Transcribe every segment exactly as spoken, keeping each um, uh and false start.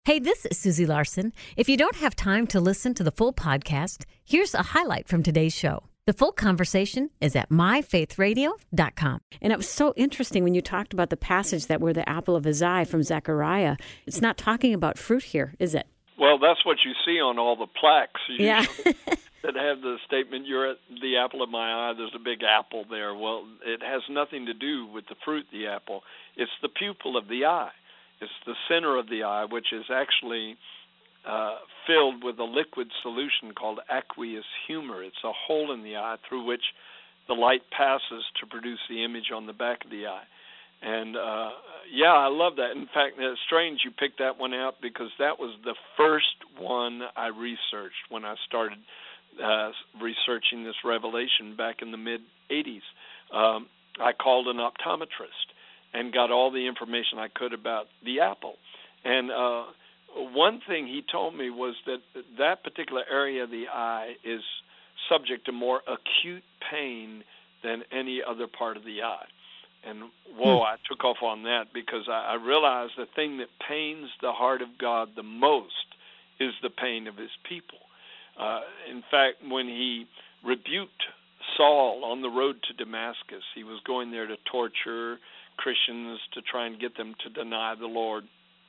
Hey, this is Susie Larson. If you don't have time to listen to the full podcast, here's a highlight from today's show. The full conversation is at my faith radio dot com. And it was so interesting when you talked about the passage that were the apple of his eye from Zechariah. It's not talking about fruit here, is it? Well, that's what you see on all the plaques usually, Yeah. that have the statement, you're at the apple of my eye, there's a big apple there. Well, it has nothing to do with the fruit, the apple. It's the pupil of the eye. It's the center of the eye, which is actually uh, filled with a liquid solution called aqueous humor. It's a hole in the eye through which the light passes to produce the image on the back of the eye. And, uh, yeah, I love that. In fact, it's strange you picked that one out because that was the first one I researched when I started uh, researching this revelation back in the mid-eighties. Um, I called an optometrist and got all the information I could about the apple. And uh, one thing he told me was that that particular area of the eye is subject to more acute pain than any other part of the eye. And, whoa, I took off on that because I, I realized the thing that pains the heart of God the most is the pain of his people. Uh, in fact, when he rebuked Saul on the road to Damascus, he was going there to torture Christians to try and get them to deny the Lord.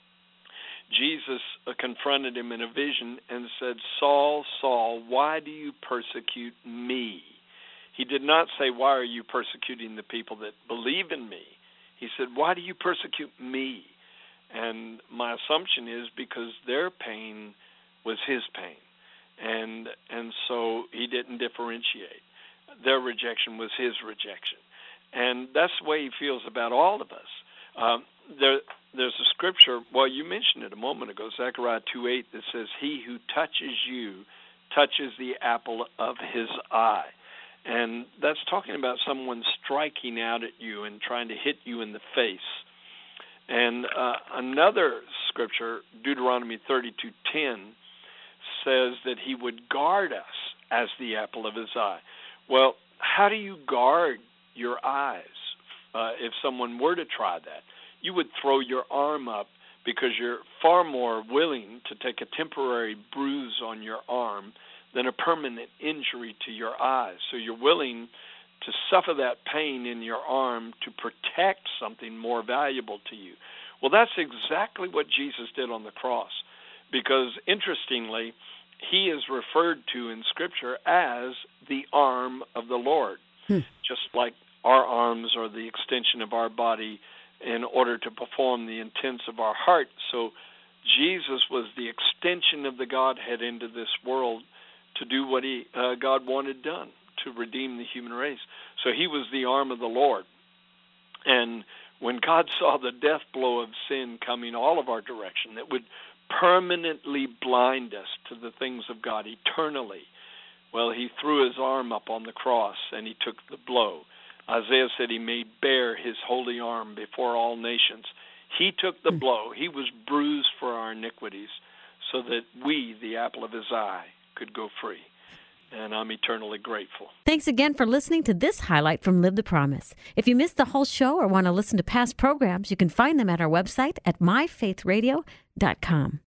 Jesus uh, confronted him in a vision and said, Saul, Saul, why do you persecute me? He did not say, why are you persecuting the people that believe in me? He said, why do you persecute me? And my assumption is because their pain was his pain. And and so he didn't differentiate. Their rejection was his rejection. And that's the way he feels about all of us. Um, there, there's a scripture, well, you mentioned it a moment ago, Zechariah two eight, that says, he who touches you touches the apple of his eye. And that's talking about someone striking out at you and trying to hit you in the face. And uh, another scripture, Deuteronomy thirty-two ten, says that he would guard us as the apple of his eye. Well, how do you guard your eyes? Uh, if someone were to try that, you would throw your arm up because you're far more willing to take a temporary bruise on your arm than a permanent injury to your eyes. So you're willing to suffer that pain in your arm to protect something more valuable to you. Well, that's exactly what Jesus did on the cross, because interestingly, he is referred to in Scripture as the arm of the Lord, hmm. just like our arms are the extension of our body in order to perform the intents of our heart. So Jesus was the extension of the Godhead into this world to do what he uh, God wanted done, to redeem the human race. So he was the arm of the Lord. And when God saw the death blow of sin coming all of our direction, that would permanently blind us to the things of God eternally, well, he threw his arm up on the cross and he took the blow. Isaiah said he made bare his holy arm before all nations. He took the blow. He was bruised for our iniquities so that we, the apple of his eye, could go free. And I'm eternally grateful. Thanks again for listening to this highlight from Live the Promise. If you missed the whole show or want to listen to past programs, you can find them at our website at my faith radio dot com.